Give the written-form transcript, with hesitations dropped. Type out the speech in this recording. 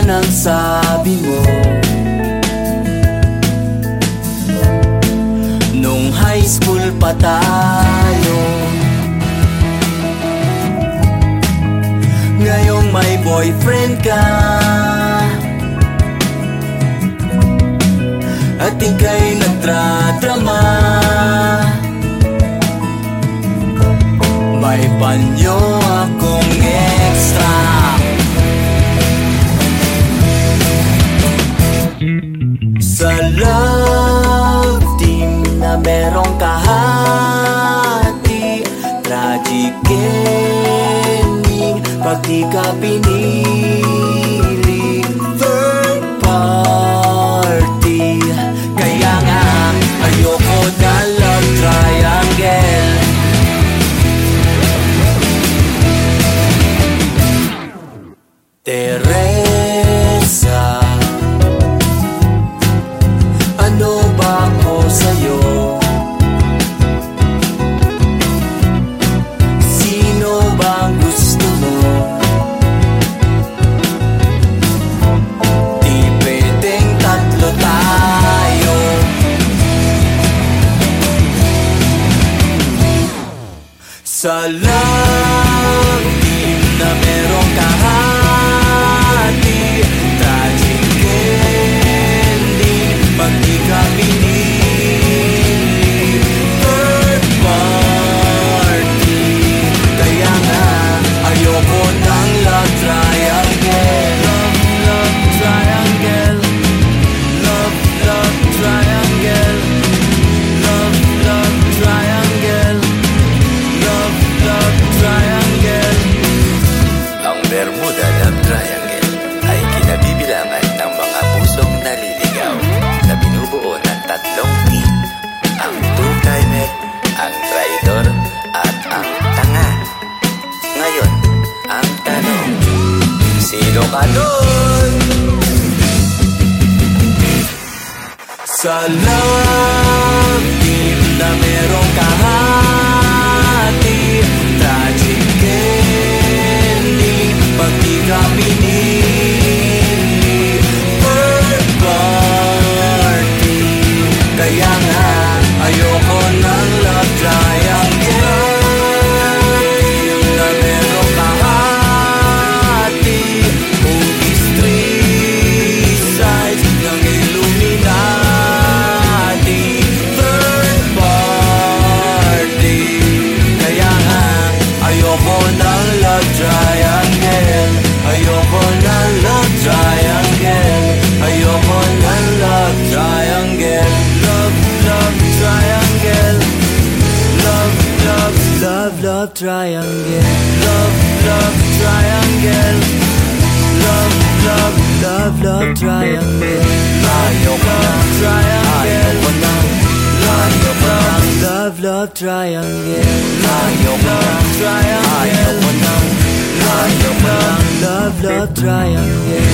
ang sabi mo. Nung high school pa tayo, ngayong may boyfriend ka, at ika'y nagdradrama. May panyo akong extra. Sa love team na merong kahati, tragic ending pag di ka pinili. Third party, kaya nga ayoko na love triangle. Teresa, ano ba ako sa'yo? Sino bang gusto mo? Di pwedeng tatlo tayo. Sa love team na merong kahati, tragic ending pag di ka pinili. Third party, kaya nga ayoko ng love triangle. Love triangle. Love triangle. Love triangle. Love triangle. Ang Bermuda Love Triangle ay kinabibilangan ng mga pusong naliligaw na binubuo ng tatlong team: ang two-timer, ang traitor, at ang tanga. Ngayon, ang tanong, sino ka doon? Sa love team na merong kahati, tragic ending pag di ka pinili. Third party, kaya nga ayoko ng love triangle. Na merong kahati, movies three sides ng Illuminati. Third party, kaya nga ayoko ng love triangle. Ayoko ng love triangle. Ayoko ng love triangle. Love triangle. Love triangle. Love triangle. Love triangle. Ayoko ng triangle. Ayoko ng love triangle. Ayoko ng triangle. Ayoko ng love triangle.